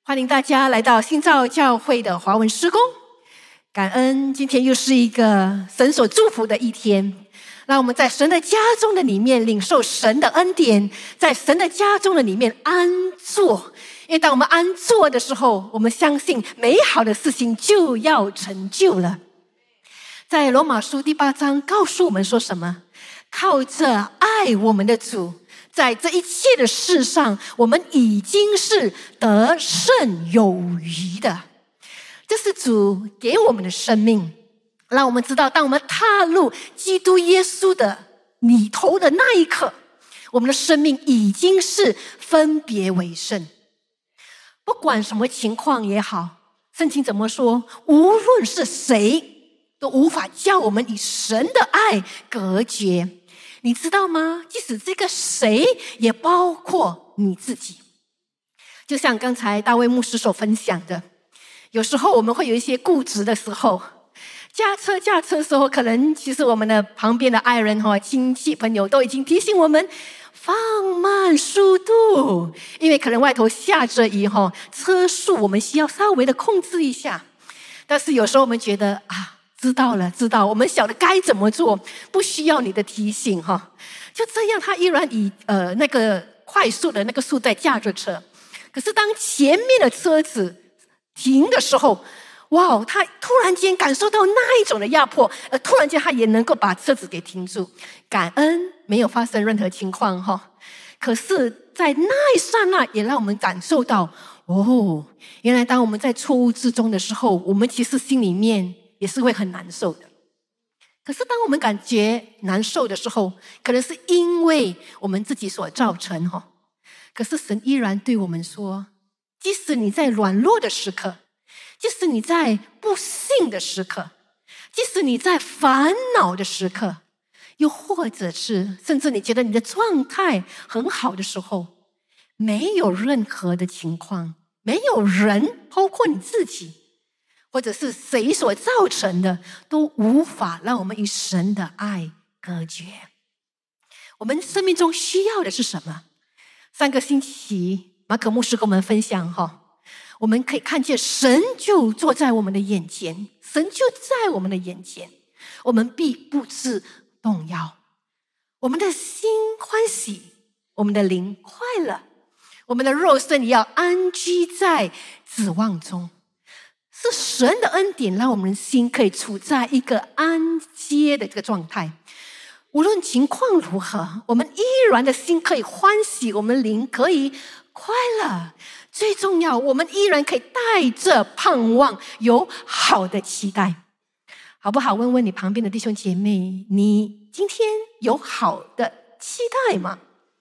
欢迎大家来到新造教会的华文施工。感恩今天又是一个神所祝福的一天，让我们在神的家中的里面领受神的恩典，在神的家中的里面安坐。因为当我们安坐的时候，我们相信美好的事情就要成就了。在罗马书第8章告诉我们说什么？靠着爱我们的主，在这一切的事上，我们已经是得胜有余的。这是主给我们的生命，让我们知道，当我们踏入基督耶稣的里头的那一刻，我们的生命已经是分别为圣。不管什么情况也好，圣经怎么说？无论是谁，都无法叫我们与神的爱隔绝。你知道吗？即使这个谁也包括你自己。就像刚才大卫牧师所分享的，有时候我们会有一些固执的时候，驾车的时候，可能其实我们的旁边的爱人亲戚朋友都已经提醒我们放慢速度，因为可能外头下着雨，车速我们需要稍微的控制一下。但是有时候我们觉得知道，我们晓得该怎么做，不需要你的提醒就这样，他依然以那个快速的那个速度在驾着车。可是当前面的车子停的时候，哇，他突然间感受到那一种的压迫，突然间他也能够把车子给停住。感恩没有发生任何情况可是在那一刹那也让我们感受到原来当我们在错误之中的时候，我们其实心里面也是会很难受的。可是当我们感觉难受的时候，可能是因为我们自己所造成可是神依然对我们说，即使你在软弱的时刻，即使你在不幸的时刻，即使你在烦恼的时刻，又或者是甚至你觉得你的状态很好的时候，没有任何的情况，没有人，包括你自己或者是谁所造成的，都无法让我们与神的爱隔绝。我们生命中需要的是什么？上个星期马可牧师跟我们分享我们可以看见神就坐在我们的眼前，神就在我们的眼前，我们必不致动摇。我们的心欢喜，我们的灵快乐，我们的肉身也要安居在指望中。是神的恩典让我们的心可以处在一个安歇的这个状态，无论情况如何，我们依然的心可以欢喜，我们灵可以快乐。最重要，我们依然可以带着盼望，有好的期待。好不好？问问你旁边的弟兄姐妹，你今天有好的期待吗？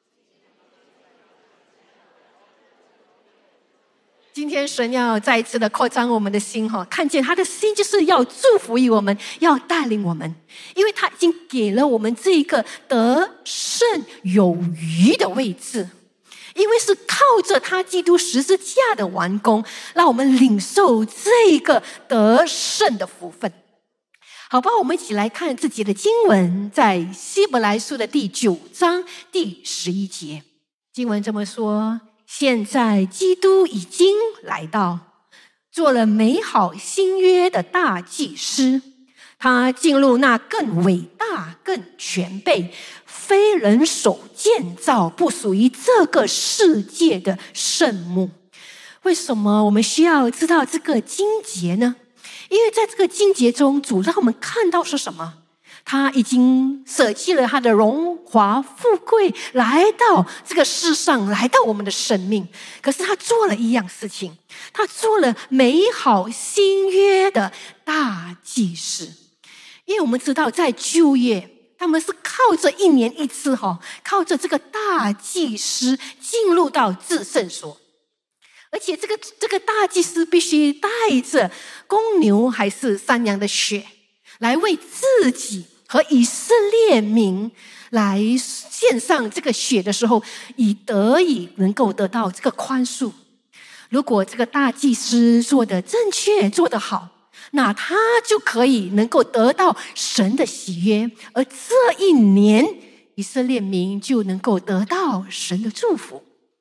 今天神要再一次的扩张我们的心看见他的心就是要祝福于我们，要带领我们，因为他已经给了我们这个得胜有余的位置，因为是靠着他基督十字架的完工，让我们领受这个得胜的福分。好吧，我们一起来看自己的经文，在希伯来书的第9章第11节。经文这么说，现在基督已经来到，做了美好新约的大祭司，他进入那更伟大更全备非人手建造，不属于这个世界的圣幕。为什么我们需要知道这个经节呢？因为在这个经节中，主让我们看到是什么？他已经舍弃了他的荣华富贵，来到这个世上，来到我们的生命。可是他做了一样事情，他做了美好新约的大祭司。因为我们知道在旧约，他们是靠着1年1次靠着这个大祭司进入到至圣所，而且这个大祭司必须带着公牛还是山羊的血，来为自己和以色列民来献上这个血的时候，以能够得到这个宽恕。如果这个大祭司做得正确，做得好，那他就可以能够得到神的喜悦，而这1年以色列民就能够得到神的祝福。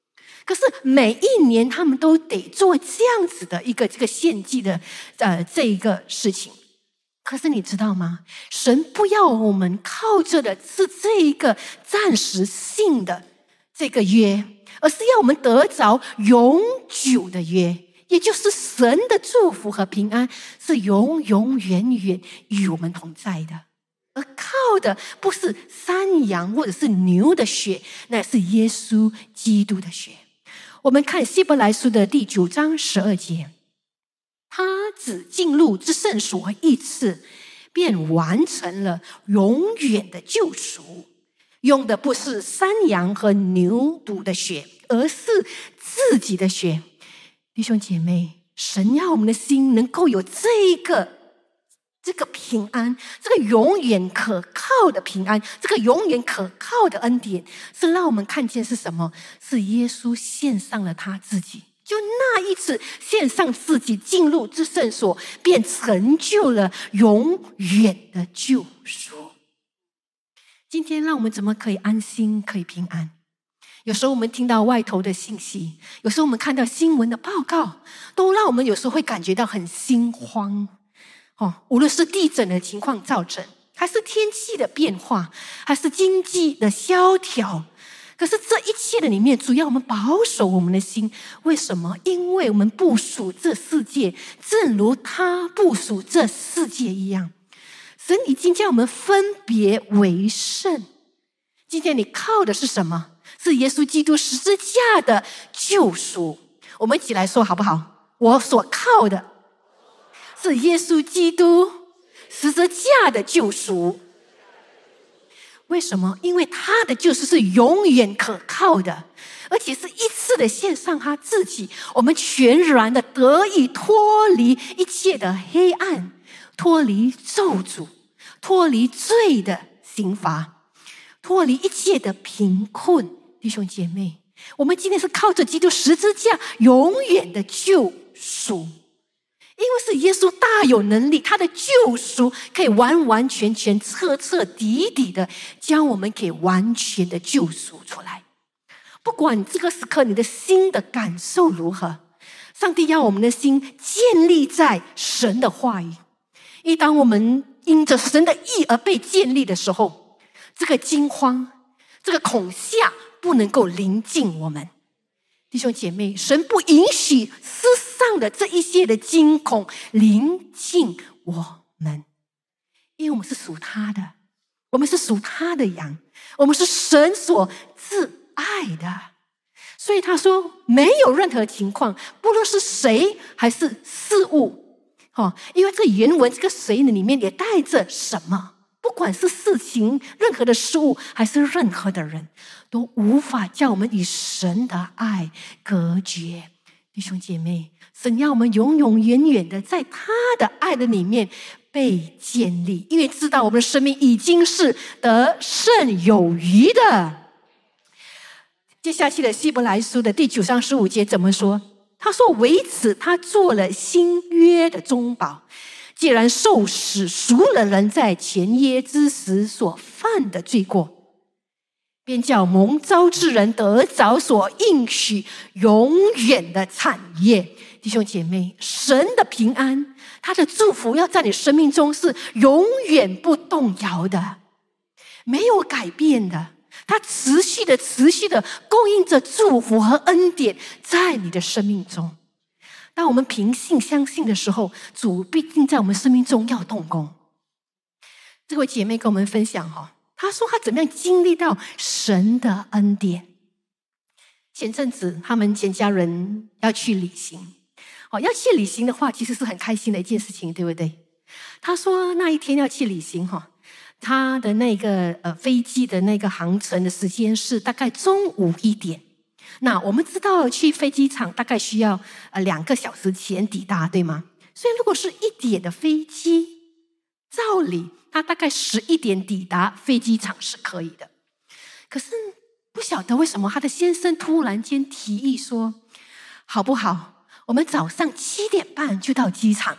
可是每一年他们都得做这样子的这个献祭的这一个事情。可是你知道吗？神不要我们靠着的是这一个暂时性的这个约，而是要我们得着永久的约，也就是神的祝福和平安是永永远远与我们同在的。而靠的不是山羊或者是牛的血，那是耶稣基督的血。我们看希伯来书的第9章12节，他只进入至圣所一次，便完成了永远的救赎，用的不是山羊和牛犊的血，而是自己的血。弟兄姐妹，神要我们的心能够有这个平安，这个永远可靠的平安，这个永远可靠的恩典，是让我们看见是什么？是耶稣献上了他自己，就那一次献上自己进入至圣所，便成就了永远的救赎。今天让我们怎么可以安心，可以平安？有时候我们听到外头的信息，有时候我们看到新闻的报告，都让我们有时候会感觉到很心慌。无论是地震的情况造成，还是天气的变化，还是经济的萧条，可是这一切的里面，主要我们保守我们的心。为什么？因为我们不属这世界，正如他不属这世界一样。神已经叫我们分别为圣。今天你靠的是什么？是耶稣基督十字架的救赎。我们一起来说好不好？我所靠的是耶稣基督十字架的救赎。为什么？因为他的救赎是永远可靠的，而且是一次的献上他自己，我们全然的得以脱离一切的黑暗，脱离咒诅，脱离罪的刑罚，脱离一切的贫困。弟兄姐妹，我们今天是靠着基督十字架永远的救赎。因为是耶稣大有能力，他的救赎可以完完全全彻彻底底的将我们给完全的救赎出来。不管这个时刻你的心的感受如何，上帝要我们的心建立在神的话语。当我们因着神的义而被建立的时候，这个惊慌，这个恐吓不能够临近我们。弟兄姐妹，神不允许世上的这一些的惊恐临近我们，因为我们是属他的，我们是属他的羊，我们是神所挚爱的。所以他说，没有任何情况，不论是谁还是事物，因为这原文这个谁呢里面也带着什么，不管是事情，任何的事物，还是任何的人，都无法叫我们与神的爱隔绝。弟兄姐妹，神要我们永永远远的在他的爱的里面被建立，因为知道我们的生命已经是得胜有余的。接下去的希伯来书的第9章15节怎么说？他说，为此他做了新约的中保，既然受死赎了人在前约之时所犯的罪过，便叫蒙召之人得着所应许永远的产业。弟兄姐妹，神的平安，他的祝福要在你生命中是永远不动摇的，没有改变的。他持续的供应着祝福和恩典在你的生命中。当我们凭信相信的时候，主必定在我们生命中要动工。这位姐妹跟我们分享她说她怎么样经历到神的恩典。前阵子他们全家人要去旅行，要去旅行的话其实是很开心的一件事情，对不对？她说那一天要去旅行他的那个飞机的那个航程的时间是大概中午1点。那我们知道去飞机场大概需要2个小时前抵达，对吗？所以如果是1点的飞机，照理他大概11点抵达飞机场是可以的。可是不晓得为什么他的先生突然间提议说，好不好，我们早上7点半就到机场。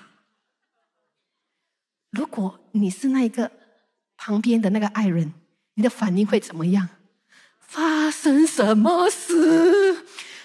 如果你是那个旁边的那个爱人，你的反应会怎么样？发生什么事？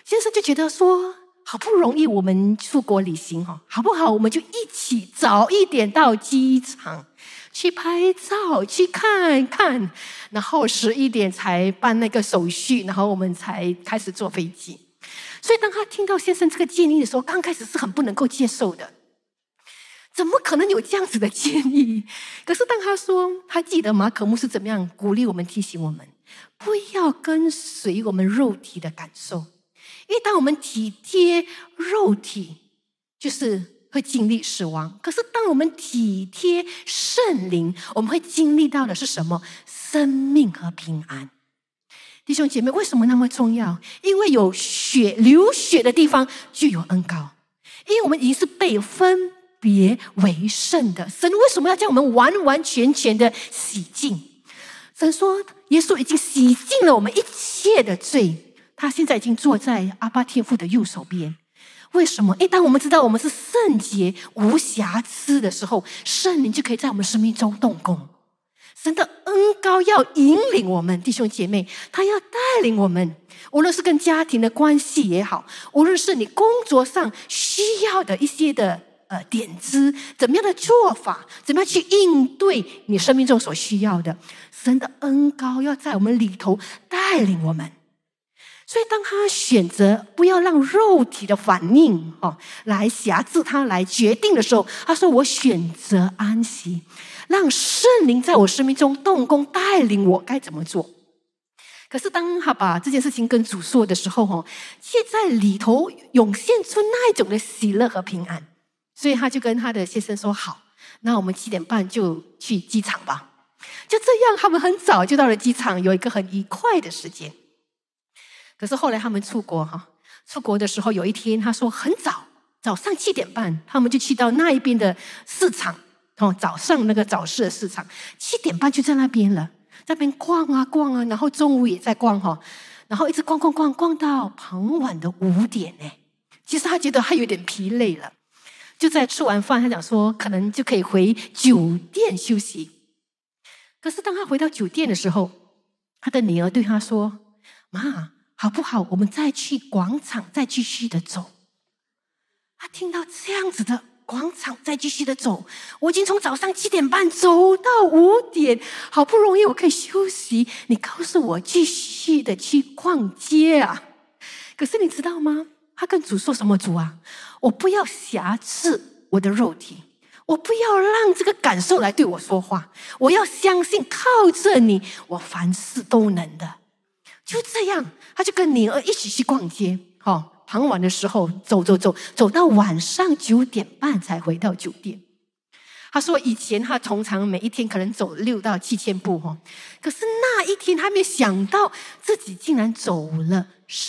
先生就觉得说，好不容易我们出国旅行好不好？我们就一起早一点到机场去拍照，去看看，然后11点才办那个手续，然后我们才开始坐飞机。所以当他听到先生这个建议的时候，刚开始是很不能够接受的。怎么可能有这样子的建议？可是当他说，他记得马可牧师怎么样鼓励我们、提醒我们，不要跟随我们肉体的感受。因为当我们体贴肉体，就是会经历死亡。可是当我们体贴圣灵，我们会经历到的是什么？生命和平安。弟兄姐妹，为什么那么重要？因为有血流血的地方就有恩膏，因为我们已经是被分别为圣的。神为什么要将我们完完全全的洗净？神说耶稣已经洗净了我们一切的罪，他现在已经坐在阿爸天父的右手边。为什么？当我们知道我们是圣洁无瑕疵的时候，圣灵就可以在我们生命中动工。神的恩膏要引领我们，弟兄姐妹，他要带领我们，无论是跟家庭的关系也好，无论是你工作上需要的一些的点子，怎么样的做法，怎么样去应对你生命中所需要的，神的恩膏要在我们里头带领我们。所以当他选择不要让肉体的反应来辖制他，来决定的时候，他说我选择安息，让圣灵在我生命中动工，带领我该怎么做。可是当他把这件事情跟主说的时候，却在里头涌现出那一种的喜乐和平安。所以他就跟他的先生说，好，那我们7点半就去机场吧。就这样他们很早就到了机场，有一个很愉快的时间。可是后来他们出国的时候，有一天他说很早上7点半，他们就去到那一边的市场早上那个早市的市场，7点半就在那边了，在那边逛啊逛啊，然后中午也在逛然后一直逛到傍晚的5点呢。其实他觉得他有点疲累了，就在吃完饭，他讲说可能就可以回酒店休息。可是当他回到酒店的时候，他的女儿对他说，妈，好不好我们再去广场再继续的走。他听到这样子的广场再继续的走，我已经从早上7点半走到5点，好不容易我可以休息，你告诉我继续的去逛街啊。可是你知道吗？他跟主说什么？主啊，我不要辖制我的肉体，我不要让这个感受来对我说话，我要相信靠着你，我凡事都能的。就这样，他就跟女儿一起去逛街傍晚的时候走到晚上9点半才回到酒店。他说以前他通常每一天可能走6到7千步可是那一天他没想到自己竟然走了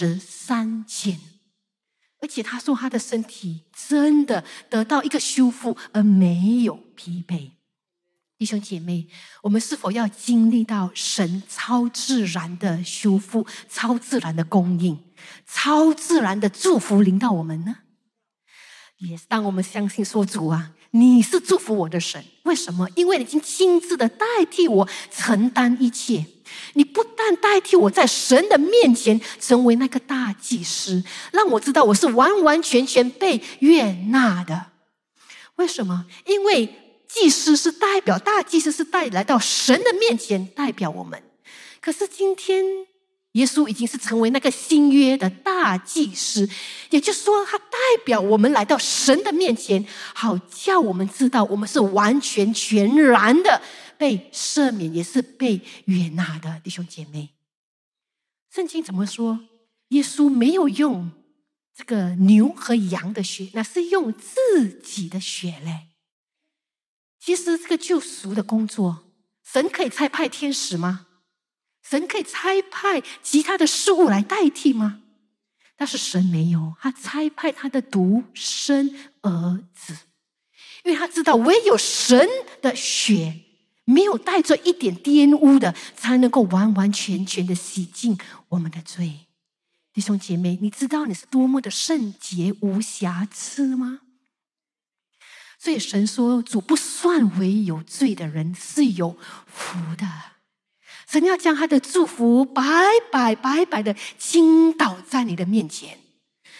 13千，而且他说他的身体真的得到一个修复，而没有疲惫。弟兄姐妹，我们是否要经历到神超自然的修复、超自然的供应、超自然的祝福临到我们呢？也是当我们相信说，主啊，你是祝福我的神。为什么？因为你已经亲自的代替我承担一切。你不但代替我在神的面前成为那个大祭司，让我知道我是完完全全被悦纳的。为什么？因为祭司是代表，大祭司是来到神的面前代表我们。可是今天耶稣已经是成为那个新约的大祭司，也就是说他代表我们来到神的面前，好叫我们知道我们是完全全然的被赦免，也是被悦纳的。弟兄姐妹，圣经怎么说？耶稣没有用这个牛和羊的血，那是用自己的血嘞。其实这个救赎的工作，神可以差派天使吗？神可以差派其他的事物来代替吗？但是神没有，他差派他的独生儿子，因为他知道唯有神的血没有带着一点玷污的，才能够完完全全的洗净我们的罪。弟兄姐妹，你知道你是多么的圣洁无瑕疵吗？所以神说，主不算为有罪的人是有福的。神要将他的祝福白白的倾倒在你的面前。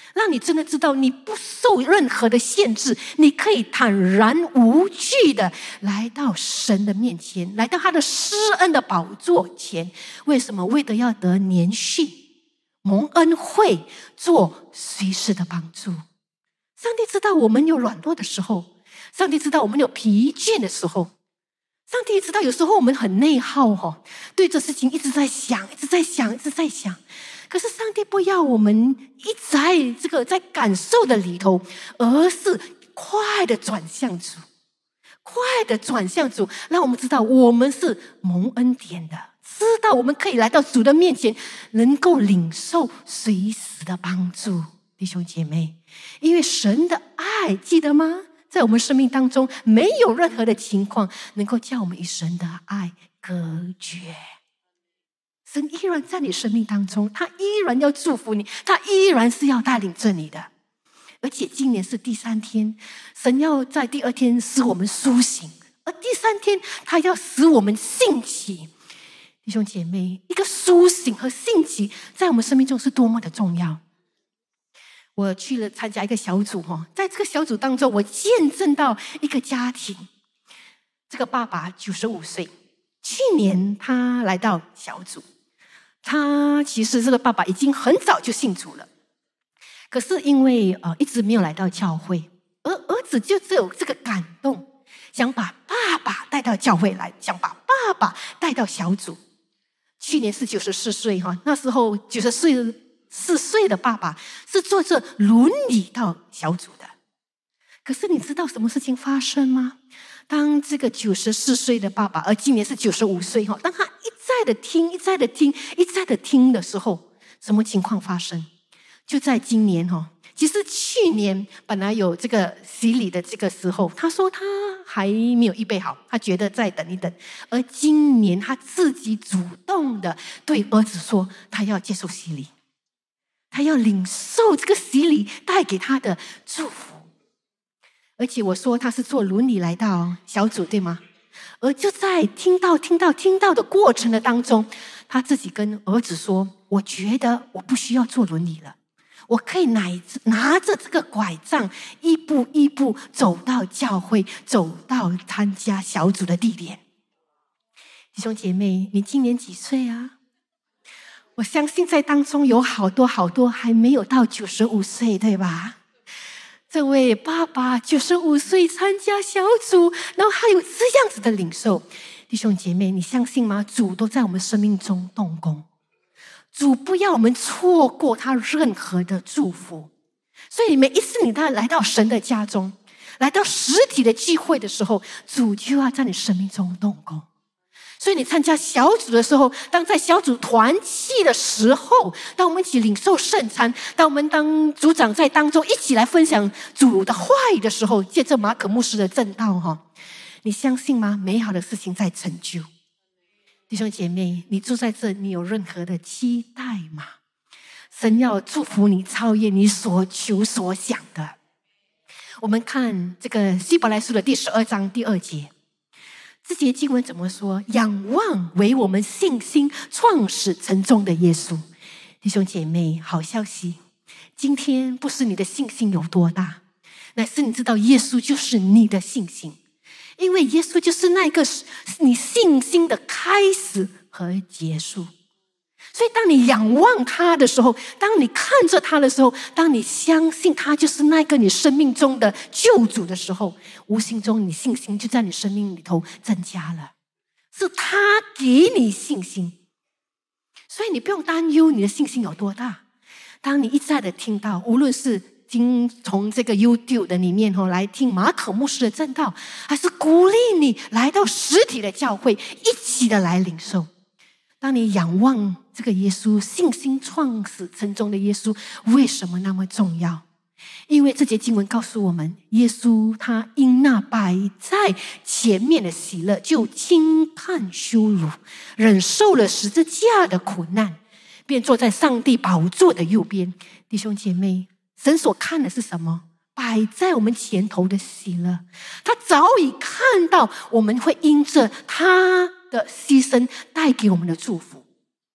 让你真的知道你不受任何的限制，你可以坦然无惧的来到神的面前，来到他的施恩的宝座前。为什么？为的要得连续蒙恩惠，做随时的帮助。上帝知道我们有软弱的时候，上帝知道我们有疲倦的时候，上帝知道有时候我们很内耗，对这事情一直在想，一直在想，一直在想。可是上帝不要我们一直在感受的里头，而是快的转向主，快的转向主，让我们知道我们是蒙恩典的，知道我们可以来到主的面前，能够领受随时的帮助。弟兄姐妹，因为神的爱，记得吗？在我们生命当中，没有任何的情况能够叫我们与神的爱隔绝。神依然在你生命当中，他依然要祝福你，他依然是要带领着你的。而且今年是第3天，神要在第2天使我们苏醒，而第3天他要使我们兴起。弟兄姐妹，一个苏醒和兴起在我们生命中是多么的重要。我去了参加一个小组，在这个小组当中，我见证到一个家庭，这个爸爸95岁，去年他来到小组。他其实这个爸爸已经很早就信主了，可是因为一直没有来到教会，而儿子就只有这个感动，想把爸爸带到教会来，想把爸爸带到小组。去年是94岁，那时候94岁的爸爸是坐着轮椅到小组的。可是你知道什么事情发生吗？当这个94岁的爸爸，而今年是95岁，当他一再的听，一再的听，一再的听的时候，什么情况发生？就在今年，其实去年本来有这个洗礼的这个时候，他说他还没有预备好，他觉得再等一等。而今年他自己主动的对儿子说，他要接受洗礼，他要领受这个洗礼带给他的祝福。而且我说他是坐轮椅来到小组，对吗？而就在听到的过程的当中，他自己跟儿子说，我觉得我不需要坐轮椅了，我可以拿着这个拐杖一步一步走到教会，走到参加小组的地点。弟兄姐妹，你今年几岁啊？我相信在当中有好多还没有到95岁，对吧？这位爸爸95岁参加小组，然后还有这样子的领受。弟兄姐妹，你相信吗？主都在我们生命中动工，主不要我们错过他任何的祝福。所以每一次你来到神的家中，来到实体的聚会的时候，主就要在你生命中动工。所以你参加小组的时候，当在小组团契的时候，当我们一起领受圣餐，当我们当组长在当中一起来分享主的话语的时候，借着马可牧师的证道，你相信吗？美好的事情在成就。弟兄姐妹，你住在这，你有任何的期待吗？神要祝福你超越你所求所想的。我们看这个希伯来书的第12章第2节，这节经文怎么说？仰望为我们信心创始成终的耶稣。弟兄姐妹，好消息，今天不是你的信心有多大，乃是你知道耶稣就是你的信心，因为耶稣就是那个你信心的开始和结束。所以当你仰望他的时候，当你看着他的时候，当你相信他就是那个你生命中的救主的时候，无形中你信心就在你生命里头增加了，是他给你信心。所以你不用担忧你的信心有多大。当你一再的听到，无论是从这个 YouTube 的里面来听马可牧师的证道，还是鼓励你来到实体的教会一起的来领受。当你仰望这个耶稣，信心创始成终的耶稣，为什么那么重要？因为这节经文告诉我们，耶稣他因那摆在前面的喜乐，就轻看羞辱，忍受了十字架的苦难，便坐在上帝宝座的右边。弟兄姐妹，神所看的是什么？摆在我们前头的喜乐，他早已看到我们会因着他的牺牲带给我们的祝福。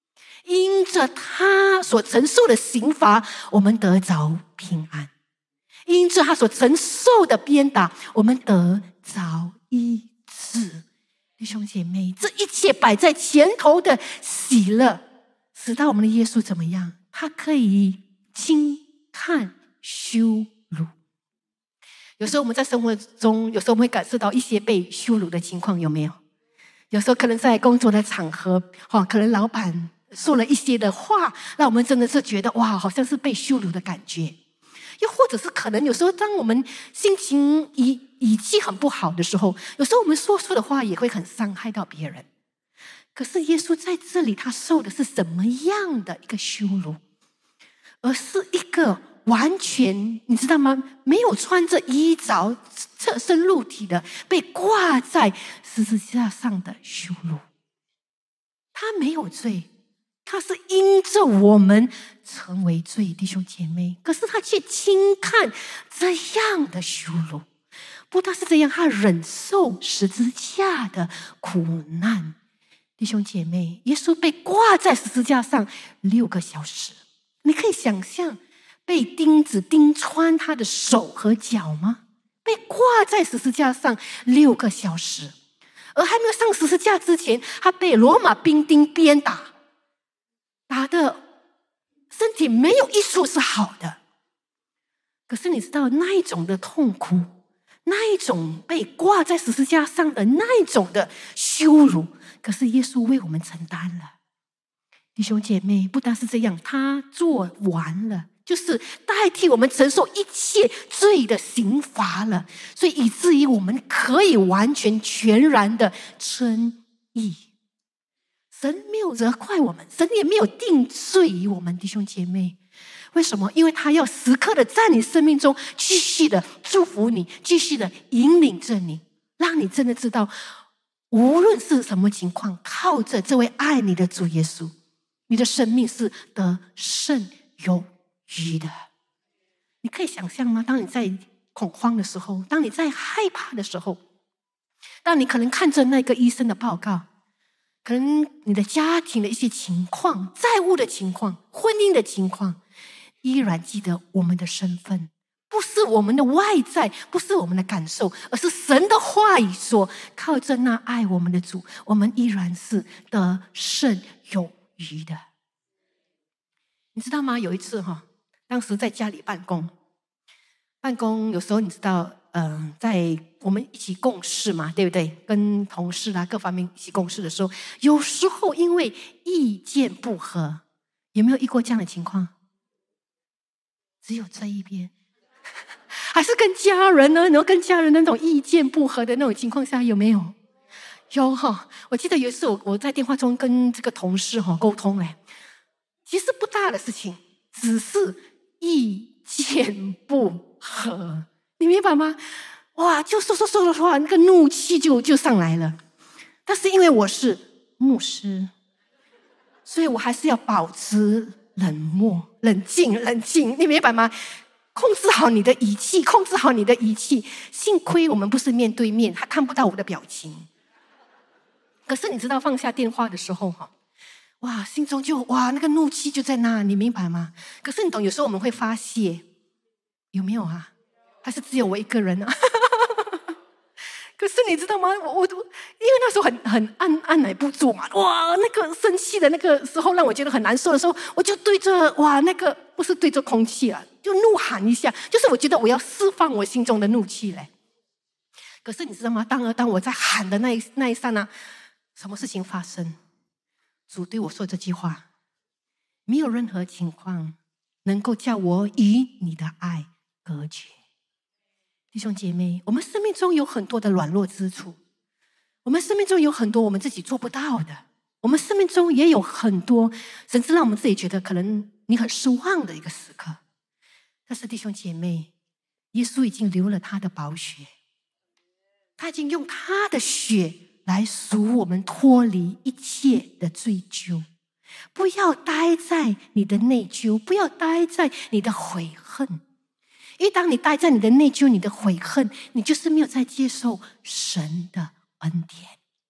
因着他所承受的刑罚，我们得着平安；因着他所承受的鞭打，我们得着医治。弟兄姐妹，这一切摆在前头的喜乐，使到我们的耶稣怎么样？他可以轻看羞辱。有时候我们在生活中，有时候我们会感受到一些被羞辱的情况，有没有？有时候可能在工作的场合，可能老板说了一些的话，让我们真的是觉得哇，好像是被羞辱的感觉。又或者是可能有时候当我们心情语气很不好的时候，有时候我们说出的话也会很伤害到别人。可是耶稣在这里，他受的是什么样的一个羞辱？而是一个完全，你知道吗？没有穿着衣着、侧身露体的，被挂在十字架上的羞辱。他没有罪，他是因着我们成为罪，弟兄姐妹。可是他却轻看这样的羞辱。不但是这样，他忍受十字架的苦难。弟兄姐妹，耶稣被挂在十字架上6个小时，你可以想象被钉子钉穿他的手和脚吗？被挂在十字架上6个小时，而还没有上十字架之前，他被罗马兵丁鞭打，打的身体没有一处是好的。可是你知道那一种的痛苦，那一种被挂在十字架上的那一种的羞辱，可是耶稣为我们承担了。弟兄姐妹，不单是这样，他做完了，就是代替我们承受一切罪的刑罚了，所以以至于我们可以完全全然的称义。神没有责怪我们，神也没有定罪于我们，弟兄姐妹。为什么？因为他要时刻的在你生命中继续的祝福你，继续的引领着你，让你真的知道，无论是什么情况，靠着这位爱你的主耶稣，你的生命是得胜有余的。你可以想象吗？当你在恐慌的时候，当你在害怕的时候，当你可能看着那个医生的报告，可能你的家庭的一些情况，债务的情况，婚姻的情况，依然记得我们的身份，不是我们的外在，不是我们的感受，而是神的话语说，靠着那爱我们的主，我们依然是得胜有余的。你知道吗？有一次当时在家里办公有时候你知道在我们一起共事嘛，对不对？跟同事各方面一起共事的时候，有时候因为意见不合，有没有遇过这样的情况？只有这一边还是跟家人呢？然后跟家人那种意见不合的那种情况下，有没有？有我记得有一次我在电话中跟这个同事沟通其实不大的事情，只是意见不合，你明白吗？哇，就说的话，那个怒气就上来了。但是因为我是牧师，所以我还是要保持冷静，你明白吗？控制好你的语气，幸亏我们不是面对面，他看不到我的表情。可是你知道放下电话的时候哇，心中那个怒气就在那，你明白吗？可是你懂，有时候我们会发泄，有没有还是只有我一个人可是你知道吗？因为那时候很按捺不住嘛，哇，那个生气的那个时候让我觉得很难受的时候，我就对着那个不是对着空气就怒喊一下，就是我觉得我要释放我心中的怒气嘞。可是你知道吗？当我在喊的那一刹那，什么事情发生？主对我说这句话：没有任何情况能够叫我与你的爱隔绝。弟兄姐妹，我们生命中有很多的软弱之处，我们生命中有很多我们自己做不到的，我们生命中也有很多甚至让我们自己觉得可能你很失望的一个时刻。但是弟兄姐妹，耶稣已经流了他的宝血，他已经用他的血来赎我们脱离一切的罪疚。不要待在你的内疚，不要待在你的悔恨，因为当你待在你的内疚，你的悔恨，你就是没有在接受神的恩典。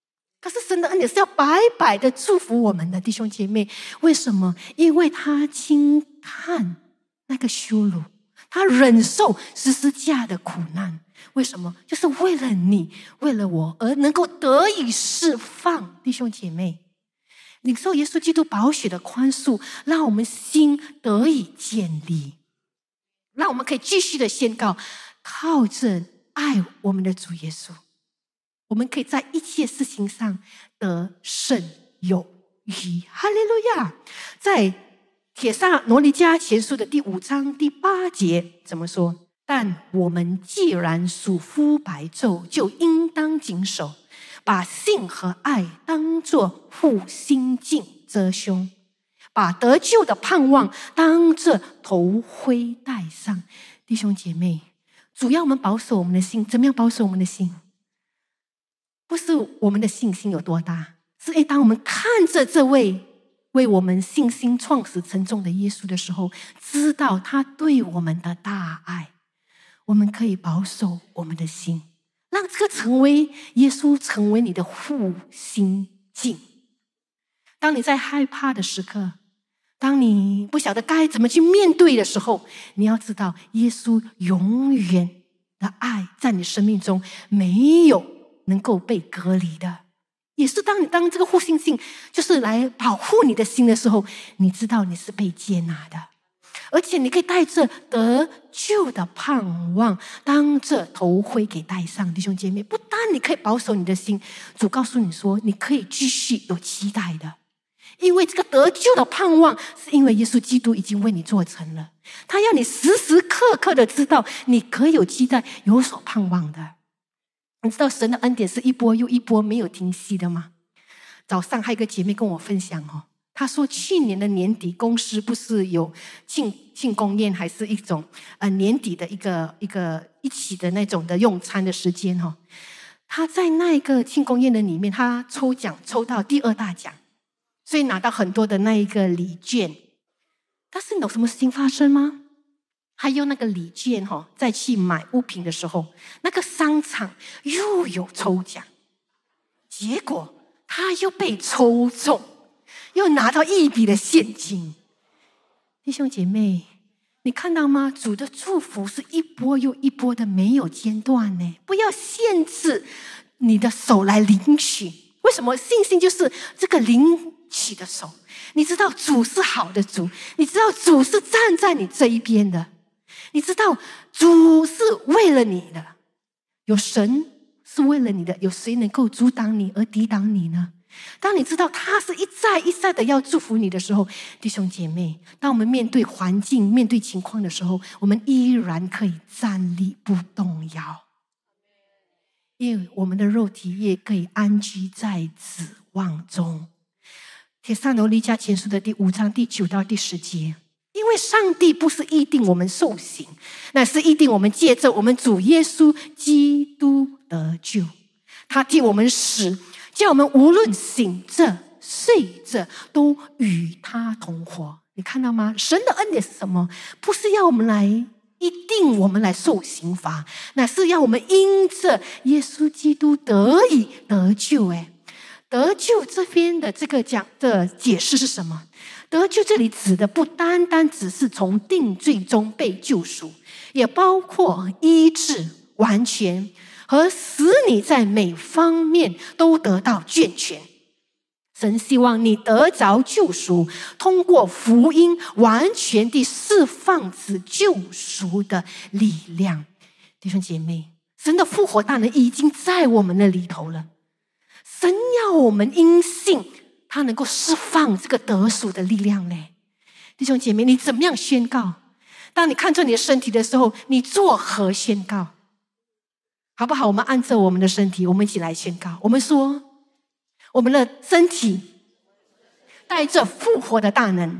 可是神的恩典是要白白的祝福我们的弟兄姐妹。为什么？因为他轻看那个羞辱，他忍受十字架的苦难。为什么？就是为了你，为了我，而能够得以释放。弟兄姐妹，领受耶稣基督宝血的宽恕，让我们心得以建立，让我们可以继续的宣告，靠着爱我们的主耶稣，我们可以在一切事情上得胜有余。哈利路亚！在帖撒罗尼迦前书的第5章第8节怎么说？但我们既然属肤白昼，就应当谨守，把信和爱当作护心镜遮胸，把得救的盼望当作头盔戴上。弟兄姐妹，主要我们保守我们的心。怎么样保守我们的心？不是我们的信心有多大，是当我们看着这位为我们信心创始成终的耶稣的时候，知道他对我们的大爱，我们可以保守我们的心，让这个成为耶稣成为你的护心镜。当你在害怕的时刻，当你不晓得该怎么去面对的时候，你要知道耶稣永远的爱在你生命中没有能够被隔离的。也是当这个护心镜就是来保护你的心的时候，你知道你是被接纳的，而且你可以带着得救的盼望当着头盔给戴上。弟兄姐妹，不但你可以保守你的心，主告诉你说你可以继续有期待的，因为这个得救的盼望是因为耶稣基督已经为你做成了，他要你时时刻刻的知道你可以有期待，有所盼望的。你知道神的恩典是一波又一波没有停息的吗？早上还有一个姐妹跟我分享她说去年的年底公司不是有庆功宴，还是一种年底的一个一起的那种的用餐的时间她在那个庆功宴的里面，她抽奖抽到第2大奖，所以拿到很多的那一个礼券。但是你懂什么事情发生吗？他用那个礼券再去买物品的时候，那个商场又有抽奖，结果他又被抽中，又拿到一笔的现金。弟兄姐妹，你看到吗？主的祝福是一波又一波的，没有间断呢。不要限制你的手来领取。为什么？信心就是这个领取的手。你知道主是好的主，你知道主是站在你这一边的，你知道主是为了你的，有神是为了你的，有谁能够阻挡你而抵挡你呢？当你知道他是一再一再的要祝福你的时候，弟兄姐妹，当我们面对环境面对情况的时候，我们依然可以站立不动摇，因为我们的肉体也可以安居在指望中。帖撒罗尼迦前书的第5章第9到第10节，因为上帝不是议定我们受刑，乃是议定我们借着我们主耶稣基督得救。他替我们死，叫我们无论醒着睡着都与他同活。你看到吗？神的恩典是什么？不是要我们来一定我们来受刑罚，乃是要我们因着耶稣基督得以得救。得救这边的这个讲的解释是什么？得救这里指的不单单只是从定罪中被救赎，也包括医治、完全和使你在每方面都得到健全。神希望你得着救赎，通过福音完全地释放此救赎的力量。弟兄姐妹，神的复活大能已经在我们的里头了，神要我们因信他能够释放这个得赎的力量呢。弟兄姐妹，你怎么样宣告？当你看着你的身体的时候，你作何宣告？好不好？我们按照我们的身体，我们一起来宣告。我们说，我们的身体带着复活的大能，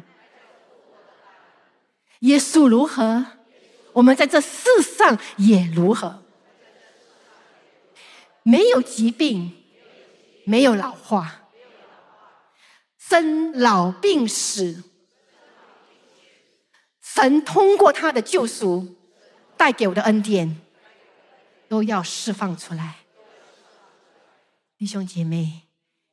耶稣如何，我们在这世上也如何。没有疾病，没有老化，生老病死，神通过他的救赎带给我的恩典都要释放出来。弟兄姐妹，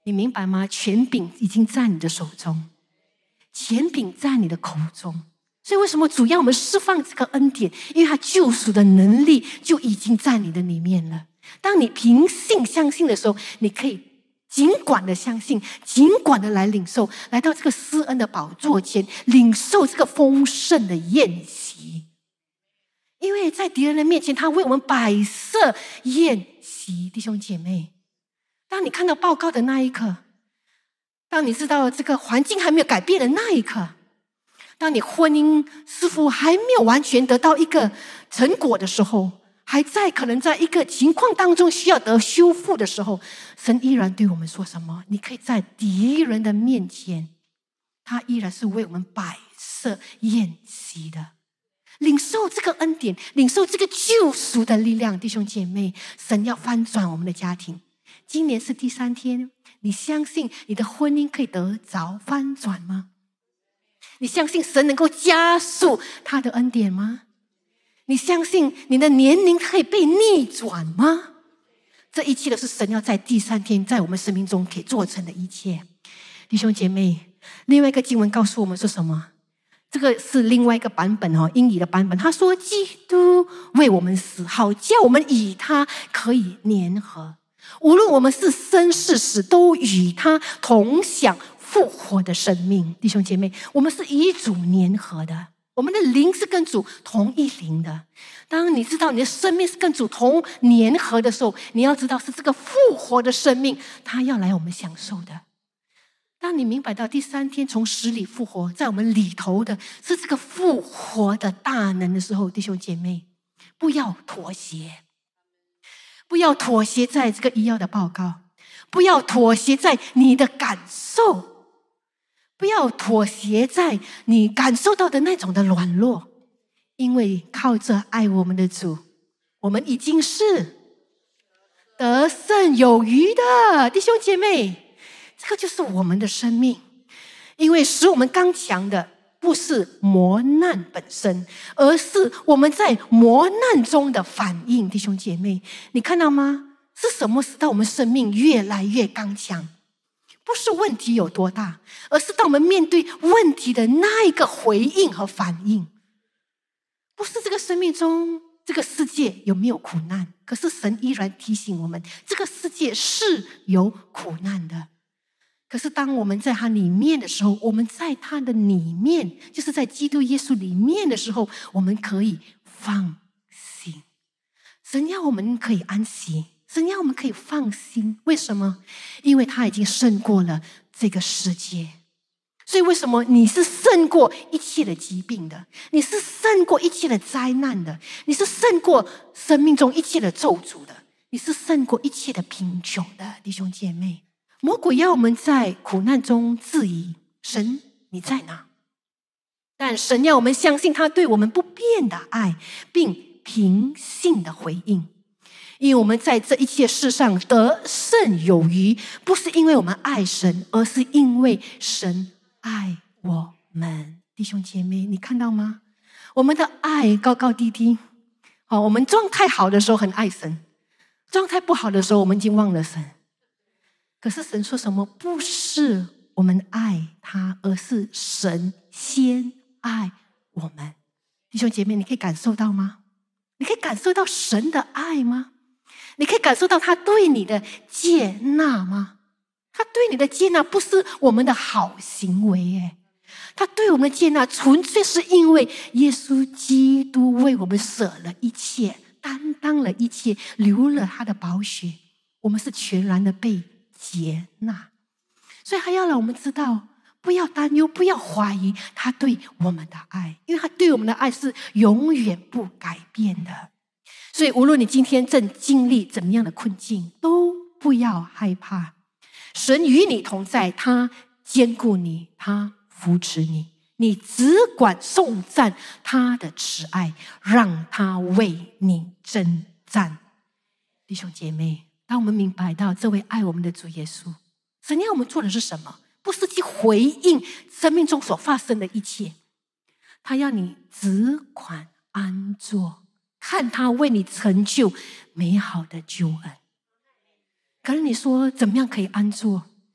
你明白吗？权柄已经在你的手中，权柄在你的口中。所以为什么主要我们释放这个恩典？因为他救赎的能力就已经在你的里面了。当你凭信相信的时候，你可以尽管的相信，尽管的来领受，来到这个施恩的宝座前，领受这个丰盛的宴席。因为在敌人的面前，他为我们摆设宴席。弟兄姐妹，当你看到报告的那一刻，当你知道这个环境还没有改变的那一刻，当你婚姻似乎还没有完全得到一个成果的时候，还在可能在一个情况当中需要得修复的时候，神依然对我们说什么？你可以在敌人的面前，他依然是为我们摆设宴席的。领受这个恩典，领受这个救赎的力量。弟兄姐妹，神要翻转我们的家庭。今年是第3天，你相信你的婚姻可以得着翻转吗？你相信神能够加速他的恩典吗？你相信你的年龄可以被逆转吗？这一切都是神要在第3天在我们生命中可以做成的一切。弟兄姐妹，另外一个经文告诉我们是什么？这个是另外一个版本英语的版本。他说基督为我们死，好叫我们与他可以联合，无论我们是生是死，都与他同享复活的生命。弟兄姐妹，我们是与主联合的，我们的灵是跟主同一灵的。当你知道你的生命是跟主同联合的时候，你要知道是这个复活的生命他要来我们享受的。当你明白到第3天从死里复活，在我们里头的是这个复活的大能的时候，弟兄姐妹，不要妥协，不要妥协在这个医药的报告，不要妥协在你的感受，不要妥协在你感受到的那种的软弱，因为靠着爱我们的主，我们已经是得胜有余的。弟兄姐妹，这个就是我们的生命。因为使我们刚强的不是磨难本身，而是我们在磨难中的反应。弟兄姐妹，你看到吗？是什么使到我们生命越来越刚强？不是问题有多大，而是当我们面对问题的那一个回应和反应。不是这个生命中这个世界有没有苦难，可是神依然提醒我们，这个世界是有苦难的。可是当我们在他里面的时候，我们在他的里面，就是在基督耶稣里面的时候，我们可以放心。神要我们可以安息，神要我们可以放心。为什么？因为他已经胜过了这个世界。所以为什么你是胜过一切的疾病的？你是胜过一切的灾难的？你是胜过生命中一切的咒诅的？你是胜过一切的贫穷的？弟兄姐妹，魔鬼要我们在苦难中质疑神，你在哪？但神要我们相信他对我们不变的爱，并凭信的回应。因为我们在这一切事上得胜有余，不是因为我们爱神，而是因为神爱我们。弟兄姐妹，你看到吗？我们的爱高高低低。我们状态好的时候很爱神，状态不好的时候我们已经忘了神。可是神说什么？不是我们爱他，而是神先爱我们。弟兄姐妹，你可以感受到吗？你可以感受到神的爱吗？你可以感受到他对你的接纳吗？他对你的接纳不是我们的好行为，他对我们的接纳纯粹是因为耶稣基督为我们舍了一切，担当了一切，流了他的宝血，我们是全然的被接纳。所以他要让我们知道，不要担忧，不要怀疑他对我们的爱，因为他对我们的爱是永远不改变的。所以无论你今天正经历怎么样的困境，都不要害怕，神与你同在，他坚固你，他扶持你，你只管颂赞他的慈爱，让他为你征战。弟兄姐妹，当我们明白到这位爱我们的主耶稣，神要我们做的是什么？不是去回应生命中所发生的一切，他要你只管安坐，看他为你成就美好的救恩。可是你说怎么样可以安坐？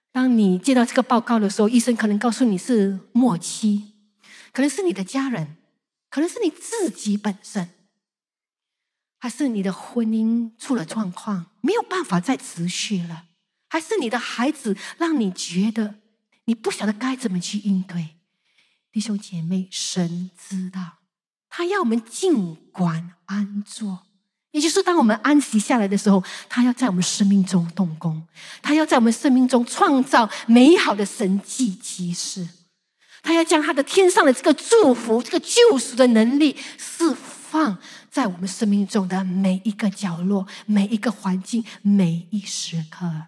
当你接到这个报告的时候，医生可能告诉你是末期，可能是你的家人，可能是你自己本身，还是你的婚姻出了状况，没有办法再持续了，还是你的孩子让你觉得你不晓得该怎么去应对。弟兄姐妹，神知道，他要我们尽管安坐，也就是当我们安息下来的时候，他要在我们生命中动工，他要在我们生命中创造美好的神迹奇事，他要将他的天上的这个祝福，这个救赎的能力释放在我们生命中的每一个角落，每一个环境，每一时刻。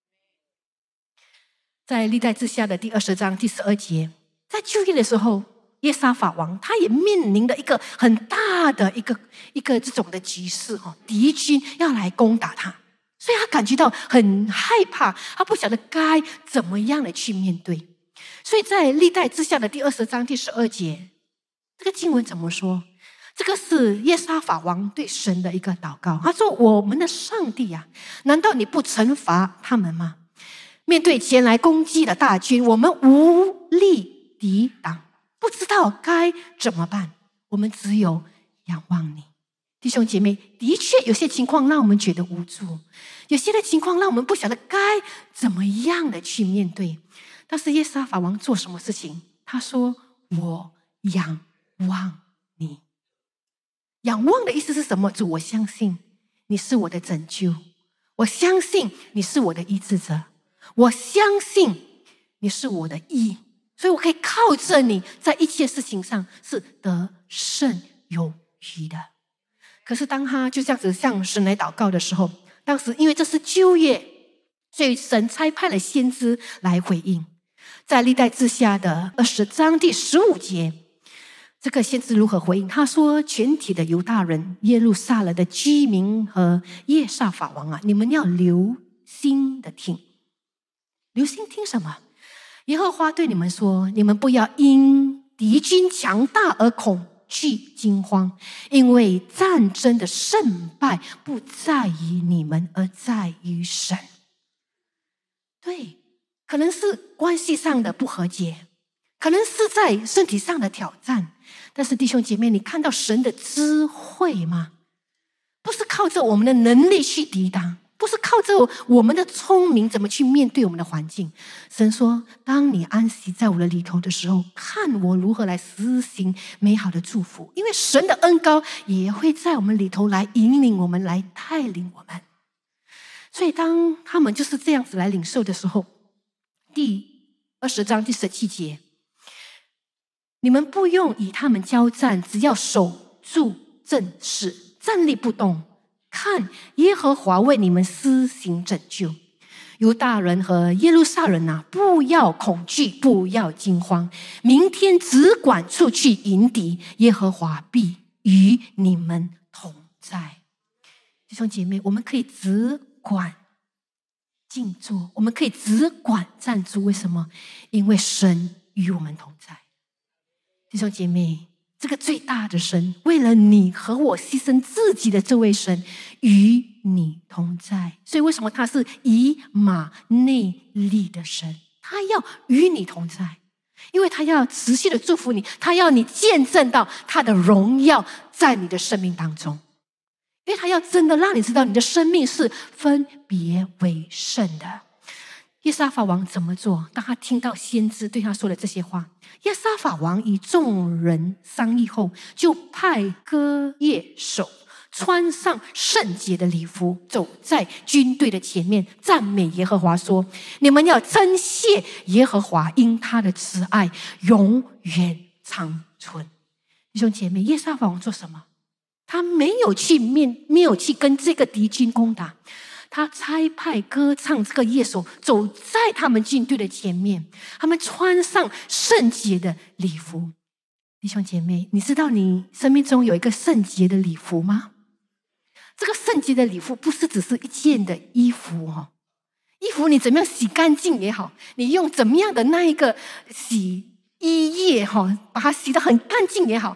在历代志下的第20章第12节，在旧约的时候，耶沙法王他也面临了一个很大的一个这种的局势，敌军要来攻打他，所以他感觉到很害怕，他不晓得该怎么样的去面对。所以在历代志下的第20章第12节，这个经文怎么说？这个是耶沙法王对神的一个祷告，他说，我们的上帝啊，难道你不惩罚他们吗？面对前来攻击的大军，我们无力抵挡，不知道该怎么办，我们只有仰望你。弟兄姐妹，的确有些情况让我们觉得无助，有些的情况让我们不晓得该怎么样的去面对。但是耶沙法王做什么事情？他说，我仰望你。仰望的意思是什么？主，我相信你是我的拯救，我相信你是我的医治者，我相信你是我的义，所以我可以靠着你在一切事情上是得胜有余的。可是当他就这样子向神来祷告的时候，当时因为这是旧约，所以神差派了先知来回应。在历代志下的20章第15节，这个先知如何回应？他说，全体的犹大人、耶路撒冷的居民和耶沙法王啊，你们要留心的听。留心听什么？耶和华对你们说，你们不要因敌军强大而恐惧惊慌，因为战争的胜败不在于你们，而在于神。对，可能是关系上的不和解，可能是在身体上的挑战，但是弟兄姐妹，你看到神的智慧吗？不是靠着我们的能力去抵挡，不是靠着我们的聪明怎么去面对我们的环境。神说，当你安息在我的里头的时候，看我如何来施行美好的祝福，因为神的恩膏也会在我们里头来引领我们，来带领我们。所以当他们就是这样子来领受的时候，第20章第17节，你们不用与他们交战，只要守住阵势，站立不动，看耶和华为你们施行拯救。犹大人和耶路撒冷啊，不要恐惧，不要惊慌，明天只管出去迎敌，耶和华必与你们同在。弟兄姐妹，我们可以只管静坐，我们可以只管站住。为什么？因为神与我们同在。弟兄姐妹，这个最大的神，为了你和我牺牲自己的这位神与你同在。所以为什么他是以马内利的神？他要与你同在，因为他要持续的祝福你，他要你见证到他的荣耀在你的生命当中，因为他要真的让你知道你的生命是分别为圣的。耶沙法王怎么做？当他听到先知对他说的这些话，耶沙法王与众人商议后，就派歌乐手穿上圣洁的礼服，走在军队的前面，赞美耶和华说，你们要称谢耶和华，因他的慈爱永远长存。弟兄姐妹，耶沙法王做什么？他没有去跟这个敌军攻打，他差派歌唱这个乐手走在他们军队的前面，他们穿上圣洁的礼服。弟兄姐妹，你知道你生命中有一个圣洁的礼服吗？这个圣洁的礼服不是只是一件的衣服哦，衣服你怎么样洗干净也好，你用怎么样的那一个洗衣液把它洗得很干净也好，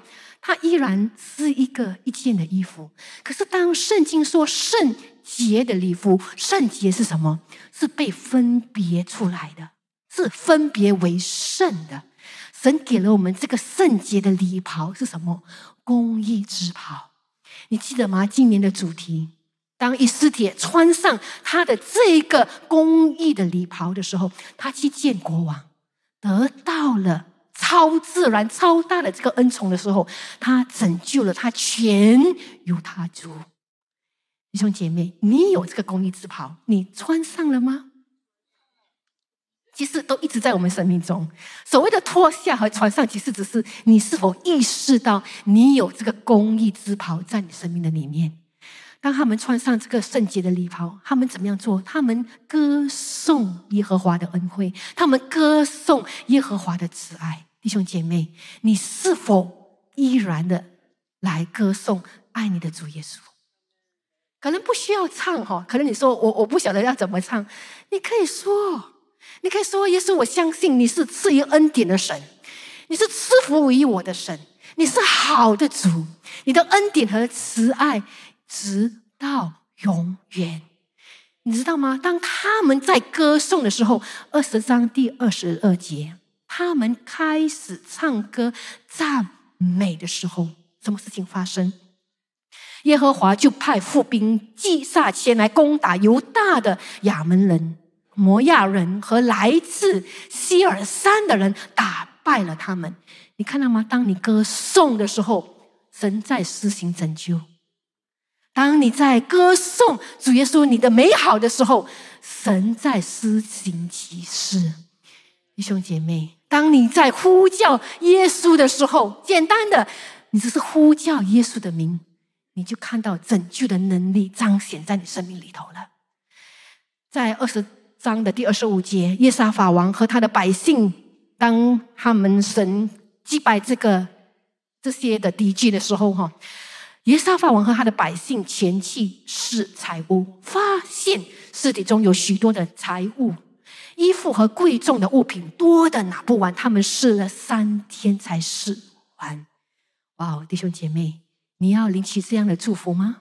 它依然是一件的衣服。可是当圣经说圣洁的礼服，圣洁是什么？是被分别出来的，是分别为圣的。神给了我们这个圣洁的礼袍是什么？公义之袍。你记得吗？今年的主题，当以斯帖穿上他的这个公义的礼袍的时候，他去见国王，得到了超自然超大的这个恩宠的时候，他拯救了他全犹他族。弟兄姐妹，你有这个公义之袍，你穿上了吗？其实都一直在我们生命中。所谓的脱下和穿上，其实只是你是否意识到你有这个公义之袍在你生命的里面。当他们穿上这个圣洁的礼袍，他们怎么样做？他们歌颂耶和华的恩惠，他们歌颂耶和华的慈爱。弟兄姐妹，你是否依然的来歌颂爱你的主耶稣？可能不需要唱，可能你说我不晓得要怎么唱，你可以说耶稣，我相信你是赐予恩典的神，你是赐福于我的神，你是好的主，你的恩典和慈爱直到永远。你知道吗？当他们在歌颂的时候，20章第22节，他们开始唱歌赞美的时候，什么事情发生？耶和华就派副兵击杀前来攻打犹大的亚扪人、摩亚人和来自希尔山的人，打败了他们。你看到吗？当你歌颂的时候，神在施行拯救。当你在歌颂主耶稣你的美好的时候，神在施行奇事。弟兄姐妹，当你在呼叫耶稣的时候，简单的，你只是呼叫耶稣的名，你就看到拯救的能力彰显在你生命里头了。在20章的第25节，耶沙法王和他的百姓，当他们神击败这些的敌军的时候，耶沙法王和他的百姓前去试财物，发现尸体中有许多的财物、衣服和贵重的物品，多的拿不完，他们试了3天才试完。哇，弟兄姐妹，你要领取这样的祝福吗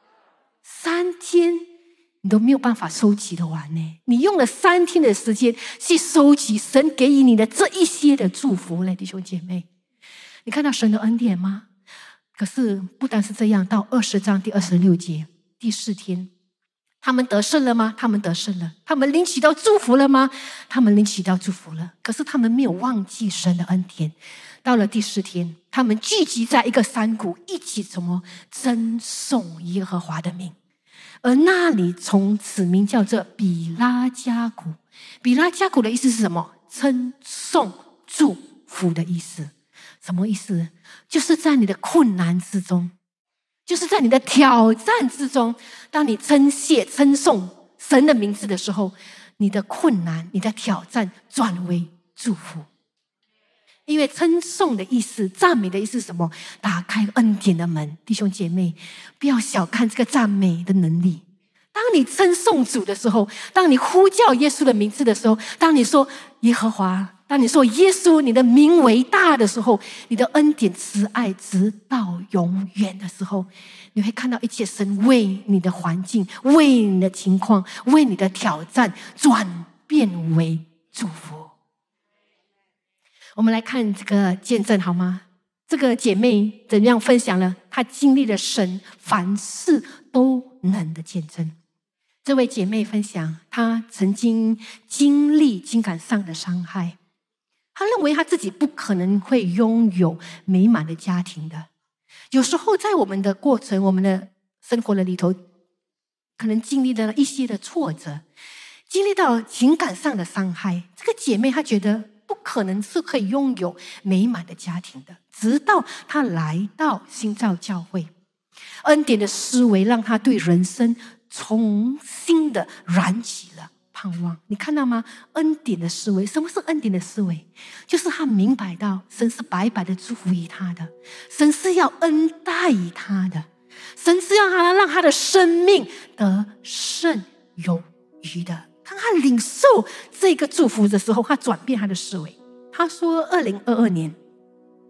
？3天你都没有办法收集得完呢。你用了3天的时间去收集神给予你的这一些的祝福嘞，弟兄姐妹，你看到神的恩典吗？可是不单是这样，到20章第26节，第4天，他们得胜了吗？他们得胜了。他们领取到祝福了吗？他们领取到祝福了。可是他们没有忘记神的恩典。到了第4天，他们聚集在一个山谷，一起称颂耶和华的名，而那里从此名叫做比拉加谷。比拉加谷的意思是什么？称颂祝福的意思。什么意思？就是在你的困难之中，就是在你的挑战之中，当你称谢称颂神的名字的时候，你的困难你的挑战转为祝福。因为称颂的意思，赞美的意思是什么？打开恩典的门。弟兄姐妹，不要小看这个赞美的能力。当你称颂主的时候，当你呼叫耶稣的名字的时候，当你说耶和华，当你说耶稣你的名为大的时候，你的恩典慈爱直到永远的时候，你会看到一切神为你的环境，为你的情况，为你的挑战转变为祝福。我们来看这个见证好吗？这个姐妹怎样分享了她经历了神凡事都能的见证。这位姐妹分享，她曾经经历情感上的伤害，她认为她自己不可能会拥有美满的家庭的。有时候在我们的过程，我们的生活的里头，可能经历了一些的挫折，经历到情感上的伤害。这个姐妹她觉得不可能是可以拥有美满的家庭的，直到她来到新造教会，恩典的思维让她对人生重新的燃起了盼望。你看到吗？恩典的思维。什么是恩典的思维？就是他明白到神是白白的祝福于他的，神是要恩待于他的，神是要让他的生命得胜有余的。当他领受这个祝福的时候，他转变他的思维。他说2022年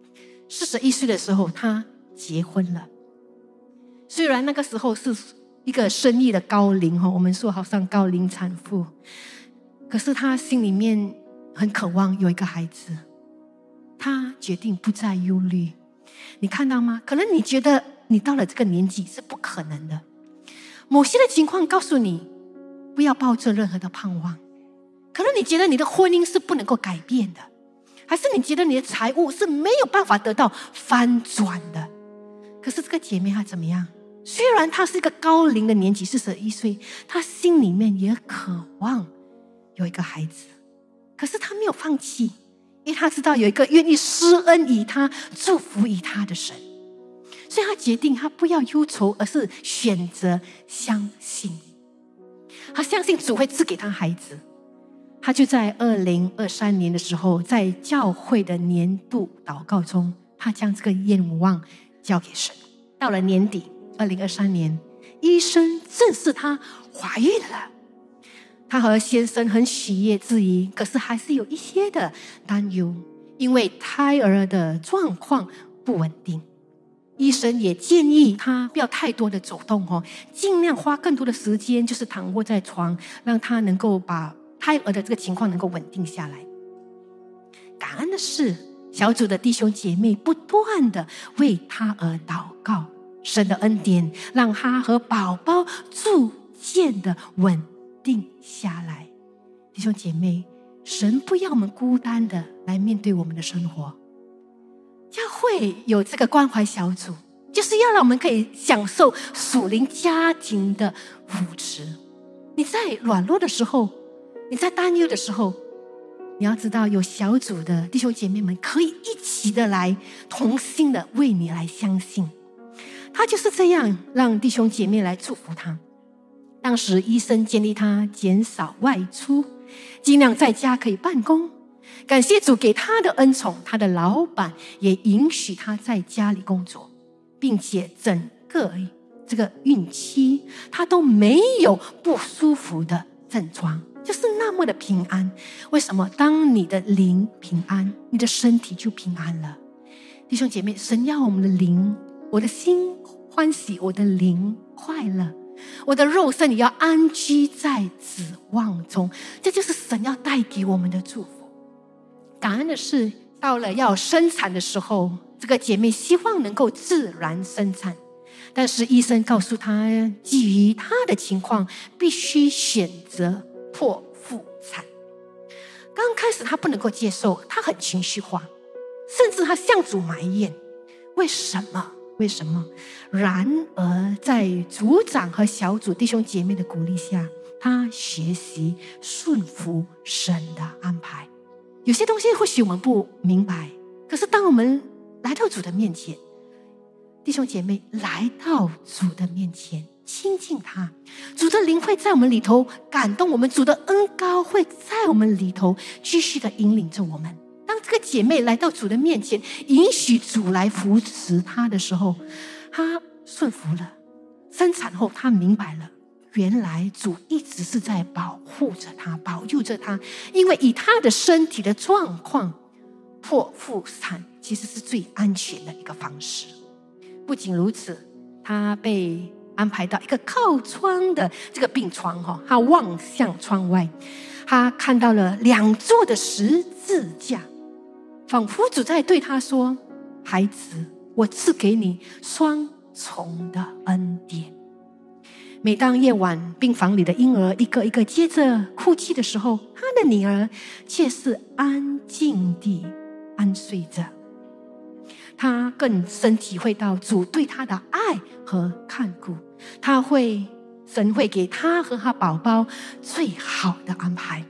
41岁的时候，她结婚了。虽然那个时候是一个生意的高龄，我们说好像高龄产妇，可是她心里面很渴望有一个孩子。她决定不再忧虑。你看到吗？可能你觉得你到了这个年纪是不可能的，某些的情况告诉你不要抱着任何的盼望。可能你觉得你的婚姻是不能够改变的，还是你觉得你的财务是没有办法得到翻转的。可是这个姐妹她怎么样？虽然她是一个高龄的年纪41岁，她心里面也渴望有一个孩子，可是她没有放弃，因为她知道有一个愿意施恩于她、祝福于她的神。所以她决定她不要忧愁，而是选择相信。她相信主会赐给她孩子。她就在2023年的时候，在教会的年度祷告中，她将这个愿望交给神。到了年底2023年，医生证实她怀孕了。她和先生很喜悦之余，可是还是有一些的担忧，因为胎儿的状况不稳定。医生也建议她不要太多的走动，尽量花更多的时间就是躺卧在床，让她能够把胎儿的这个情况能够稳定下来。感恩的是，小组的弟兄姐妹不断的为她而祷告，神的恩典让她和宝宝逐渐的稳定下来。弟兄姐妹，神不要我们孤单的来面对我们的生活。教会有这个关怀小组，就是要让我们可以享受属灵家庭的扶持。你在软弱的时候，你在担忧的时候，你要知道有小组的弟兄姐妹们可以一起的来同心的为你来相信。他就是这样让弟兄姐妹来祝福他。当时医生建议他减少外出，尽量在家可以办公。感谢主给他的恩宠，他的老板也允许他在家里工作，并且整个这个孕期他都没有不舒服的症状，就是那么的平安。为什么？当你的灵平安，你的身体就平安了。弟兄姐妹，神要我们的灵，我的心欢喜，我的灵快乐，我的肉身也要安居在指望中。这就是神要带给我们的祝福。感恩的是，到了要生产的时候，这个姐妹希望能够自然生产，但是医生告诉她，基于她的情况，必须选择剖腹产。刚开始她不能够接受，她很情绪化，甚至她向主埋怨，为什么？然而在组长和小组弟兄姐妹的鼓励下，她学习顺服神的安排。有些东西或许我们不明白，可是当我们来到主的面前，弟兄姐妹来到主的面前亲近他，主的灵会在我们里头感动我们，主的恩膏会在我们里头继续的引领着我们。当这个姐妹来到主的面前，允许主来扶持她的时候，她顺服了。生产后她明白了，原来主一直是在保护着她，保佑着她，因为以她的身体的状况，剖腹产其实是最安全的一个方式。不仅如此，她被安排到一个靠窗的这个病床，她望向窗外，她看到了2座的十字架，仿佛主在对她说，孩子，我赐给你双重的恩典。每当夜晚病房里的婴儿一个一个接着哭泣的时候，她的女儿却是安静地安睡着。她更深体会到主对她的爱和看顾，神会给她和她宝宝最好的安排。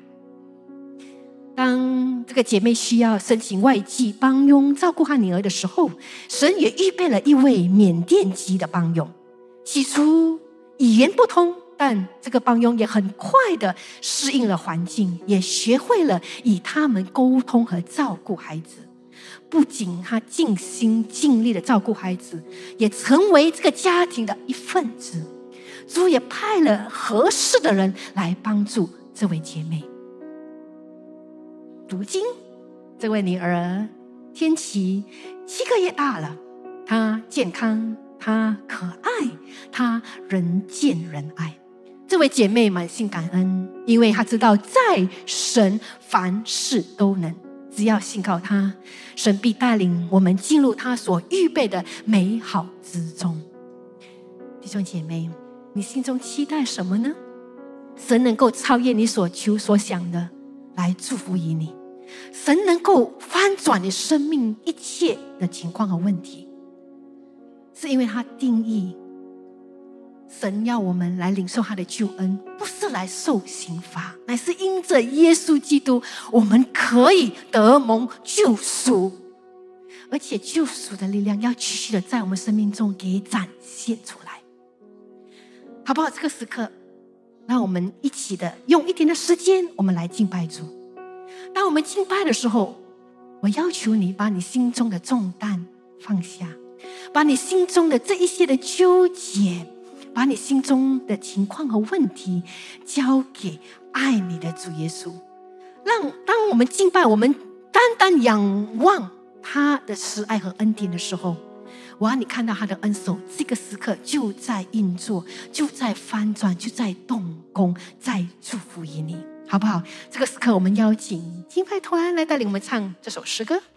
当这个姐妹需要申请外籍帮佣照顾她女儿的时候，神也预备了一位缅甸籍的帮佣。起初语言不通，但这个帮佣也很快的适应了环境，也学会了与他们沟通和照顾孩子。不仅他尽心尽力的照顾孩子，也成为这个家庭的一份子。主也派了合适的人来帮助这位姐妹。如今这位女儿天琪7个月大了，他健康，他可爱，他人见人爱。这位姐妹满心感恩，因为她知道在神凡事都能，只要信靠他，神必带领我们进入他所预备的美好之中。弟兄姐妹，你心中期待什么呢？神能够超越你所求所想的，来祝福于你。神能够翻转你生命一切的情况和问题，是因为他定义神要我们来领受他的救恩，不是来受刑罚，乃是因着耶稣基督，我们可以得蒙救赎，而且救赎的力量要继续的在我们生命中给展现出来，好不好？这个时刻让我们一起的用一点的时间，我们来敬拜主。当我们敬拜的时候，我要求你把你心中的重担放下，把你心中的这一些的纠结，把你心中的情况和问题交给爱你的主耶稣。当我们敬拜，我们单单仰望他的慈爱和恩典的时候，我要你看到他的恩手这个时刻就在运作，就在翻转，就在动工，在祝福于你，好不好？这个时刻我们邀请敬拜团来带领我们唱这首诗歌。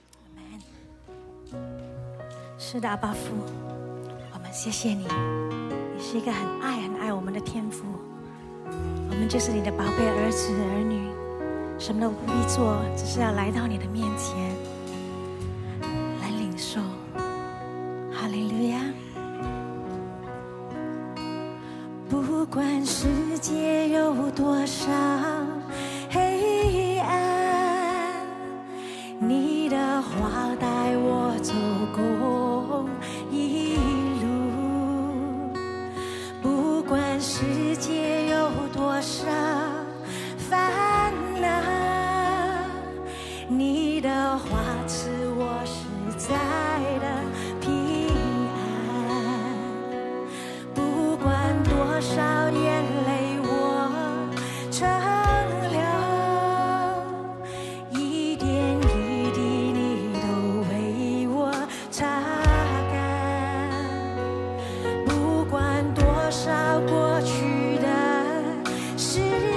是的，阿爸父，我们谢谢你，你是一个很爱我们的天父，我们就是你的宝贝儿子儿女，什么都不必做，只是要来到你的面前来领受。哈利路亚！不管世界有多少黑暗，你的话带我走过一路。不管世界有多少烦恼，你的话赐我实在的平安。不管多少眼泪我承流，一点一滴你都为我擦干。不管多少过去的失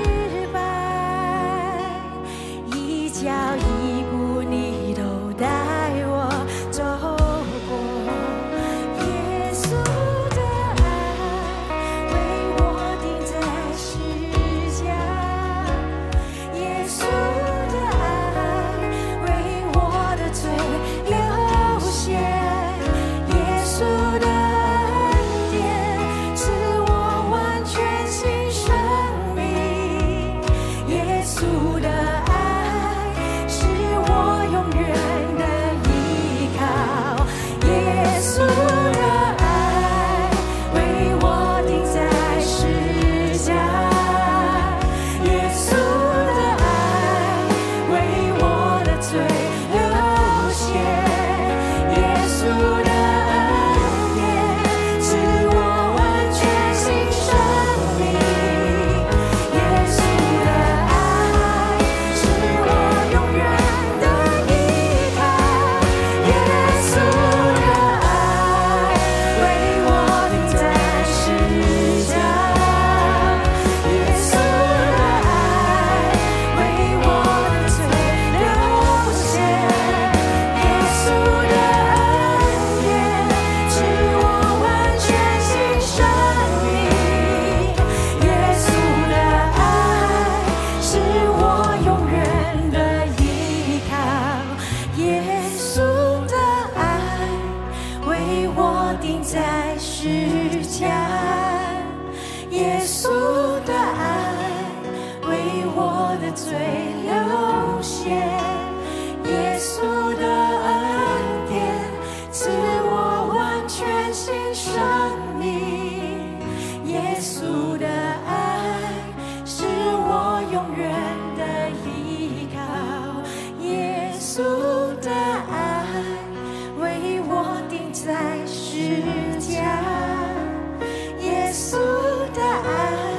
败，一脚一步你都带我走过。耶稣的爱为我钉在十架，耶稣的爱为我的罪流血，耶稣的恩典赐我完全新生命，耶稣的爱是我永远的依靠，耶稣的爱为我钉在十架，耶稣的爱为我的罪流血，耶稣的恩典使我完全新生命，耶稣的爱是我永远的依靠，耶稣的爱为我钉在十架，耶稣的爱为我的罪流血，耶稣的恩典使我完全新生命，耶稣的爱是我永远的依靠，耶稣的爱为我钉在十架，耶稣的爱为我的罪流血，耶稣的恩典赐我完全新生命，耶稣的爱是我永远的依靠，耶稣的爱为我钉在十架，耶稣的爱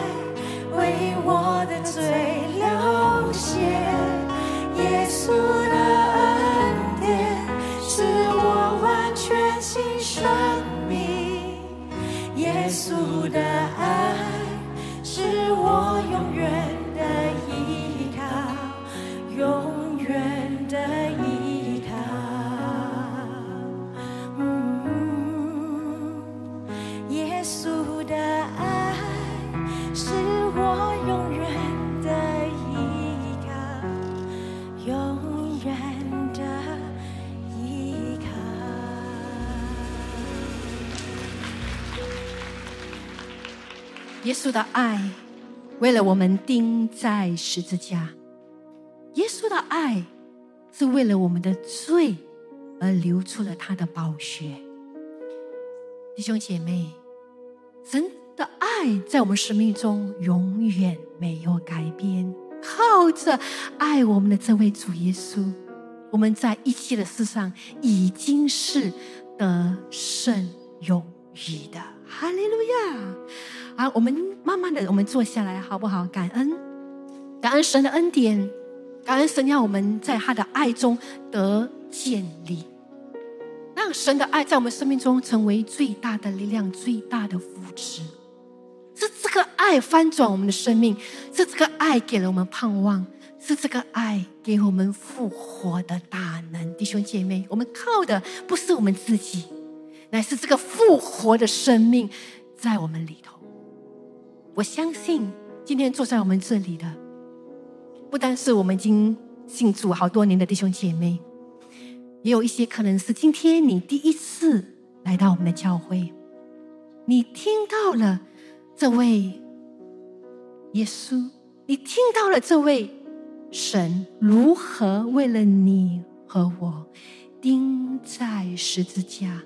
耶稣的爱为了我们钉在十字架，耶稣的爱是为了我们的罪而流出了他的宝血。弟兄姐妹，神的爱在我们生命中永远没有改变。靠着爱我们的这位主耶稣，我们在一切的事上已经是得胜有余的。哈利路亚！好，我们慢慢的，我们坐下来好不好？感恩神的恩典，感恩神要我们在他的爱中得建立，让神的爱在我们生命中成为最大的力量，最大的福祉。是这个爱翻转我们的生命，是这个爱给了我们盼望，是这个爱给我们复活的大能。弟兄姐妹，我们靠的不是我们自己，乃是这个复活的生命在我们里头。我相信今天坐在我们这里的，不单是我们已经信主好多年的弟兄姐妹，也有一些可能是今天你第一次来到我们的教会，你听到了这位耶稣，你听到了这位神如何为了你和我钉在十字架，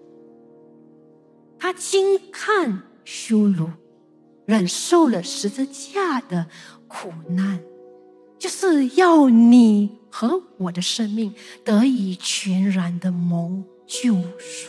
他经看羞辱，忍受了十字架的苦难，就是要你和我的生命得以全然的蒙救赎。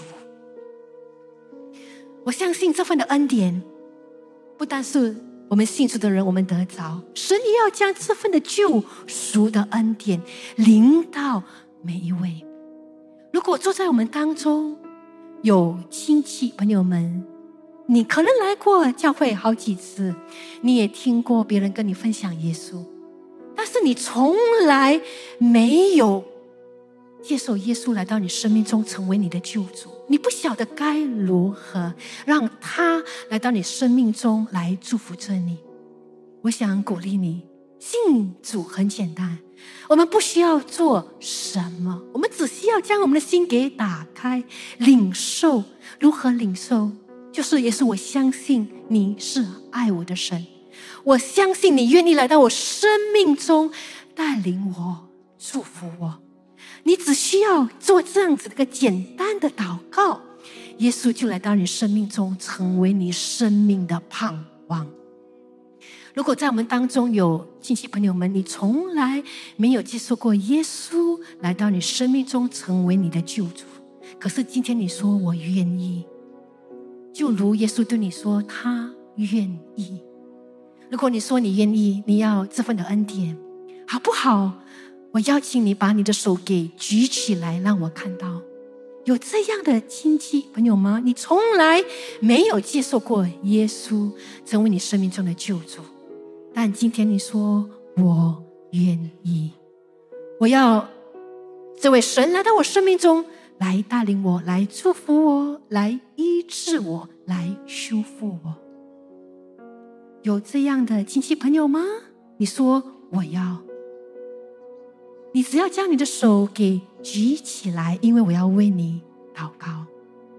我相信这份的恩典不单是我们信主的人我们得着，神也要将这份的救赎的恩典临到每一位。如果坐在我们当中有亲戚朋友们，你可能来过教会好几次，你也听过别人跟你分享耶稣，但是你从来没有接受耶稣来到你生命中成为你的救主，你不晓得该如何让他来到你生命中来祝福着你。我想鼓励你，信主很简单，我们不需要做什么，我们只需要将我们的心给打开，领受。如何领受？就是耶稣，我相信你是爱我的神，我相信你愿意来到我生命中带领我，祝福我。你只需要做这样子的一个简单的祷告，耶稣就来到你生命中，成为你生命的盼望。如果在我们当中有亲戚朋友们，你从来没有接受过耶稣来到你生命中成为你的救主，可是今天你说我愿意，就如耶稣对你说他愿意。如果你说你愿意，你要这份的恩典，好不好？我邀请你把你的手给举起来，让我看到。有这样的亲戚朋友吗？你从来没有接受过耶稣成为你生命中的救主，但今天你说我愿意，我要这位神来到我生命中，来带领我，来祝福我，来医治我，来修复我。有这样的亲戚朋友吗？你说我要，你只要将你的手给举起来，因为我要为你祷告。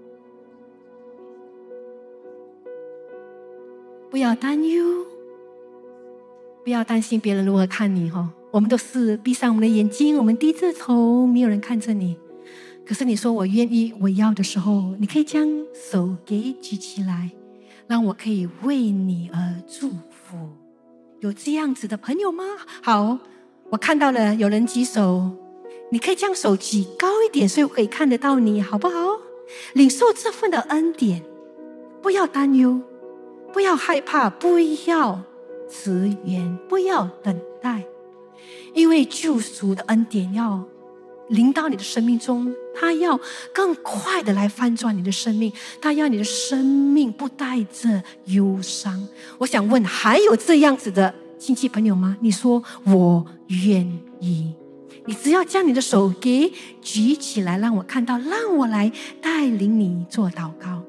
不要担忧，不要担心别人如何看你。我们都是闭上我们的眼睛，我们低着头，没有人看着你。可是你说我愿意，我要的时候，你可以将手给举起来，让我可以为你而祝福。有这样子的朋友吗？好，我看到了有人举手，你可以将手举高一点，所以我可以看得到你，好不好？领受这份的恩典，不要担忧，不要害怕，不要迟延，不要等待，因为救赎的恩典要临到你的生命中，他要更快的来翻转你的生命，他要你的生命不带着忧伤。我想问，还有这样子的亲戚朋友吗？你说我愿意，你只要将你的手给举起来，让我看到，让我来带领你做祷告，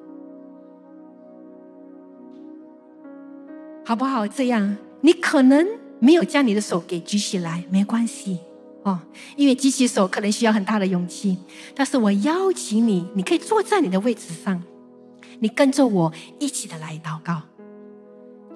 好不好？这样你可能没有将你的手给举起来，没关系因为举起手可能需要很大的勇气，但是我邀请你，你可以坐在你的位置上，你跟着我一起的来祷告。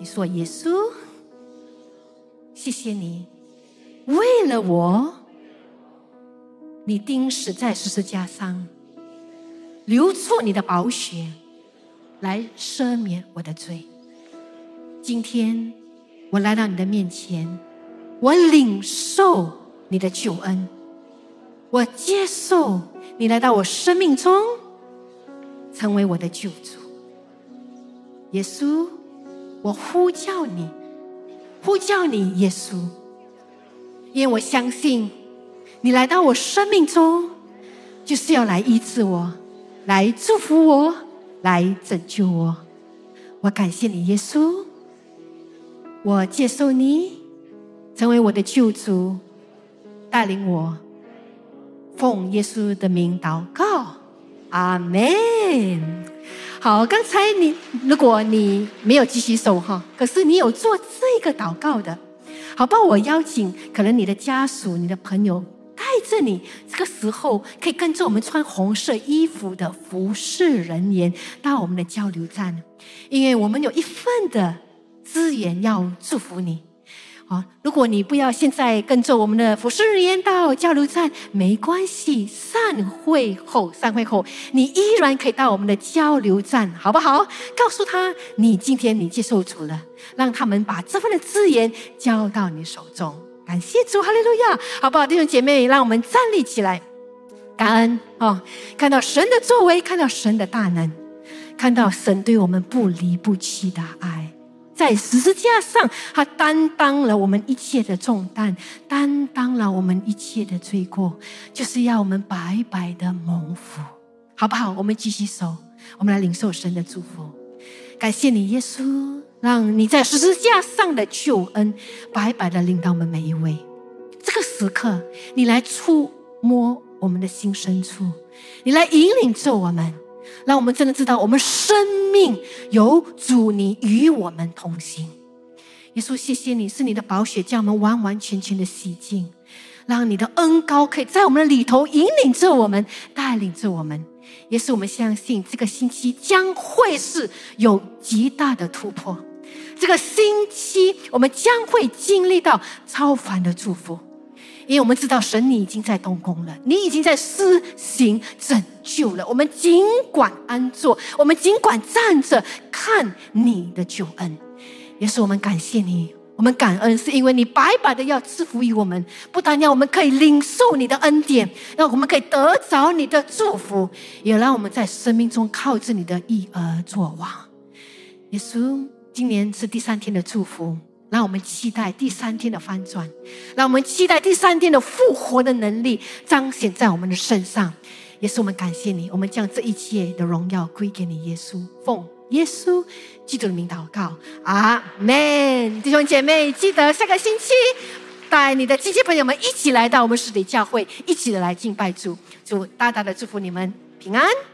你说耶稣，谢谢你为了我，你钉死在十字架上，流出你的宝血来赦免我的罪。今天我来到你的面前，我领受你的救恩，我接受你来到我生命中，成为我的救主。耶稣，我呼叫你，呼叫你，耶稣，因为我相信你来到我生命中，就是要来医治我，来祝福我，来拯救我。我感谢你，耶稣，我接受你成为我的救主，带领我，奉耶稣的名祷告，阿们。好，刚才如果你没有举起手可是你有做这个祷告的，好吧，我邀请可能你的家属、你的朋友带着你，这个时候可以跟着我们穿红色衣服的服侍人员到我们的交流站，因为我们有一份的资源要祝福你。如果你不要现在跟着我们的服侍人员到交流站，没关系，散会后你依然可以到我们的交流站，好不好？告诉他你今天你接受主了，让他们把这份的资源交到你手中。感谢主，哈利路亚！好不好，弟兄姐妹，让我们站立起来，感恩看到神的作为，看到神的大能，看到神对我们不离不弃的爱。在十字架上，他担当了我们一切的重担，担当了我们一切的罪过，就是要我们白白的蒙福，好不好？我们举起手，我们来领受神的祝福。感谢你，耶稣，让你在十字架上的救恩白白的领到我们每一位。这个时刻，你来触摸我们的心深处，你来引领着我们，让我们真的知道我们生命有主你与我们同行。耶稣，谢谢你，是你的宝血将我们完完全全的洗净，让你的恩膏可以在我们的里头引领着我们，带领着我们。也是我们相信这个星期将会是有极大的突破，这个星期我们将会经历到超凡的祝福，因为我们知道神你已经在动工了，你已经在施行拯救了。我们尽管安坐，我们尽管站着看你的救恩。也是我们感谢你，我们感恩，是因为你白白的要赐福于我们，不但让我们可以领受你的恩典，让我们可以得着你的祝福，也让我们在生命中靠着你的义而作王。耶稣，今年是第3天的祝福，让我们期待第3天的翻转，让我们期待第3天的复活的能力彰显在我们的身上。也是我们感谢你，我们将这一切的荣耀归给你，耶稣，奉耶稣基督的名祷告，阿们。弟兄姐妹，记得下个星期带你的亲戚朋友们一起来到我们实体教会，一起来敬拜主。主大大的祝福你们平安。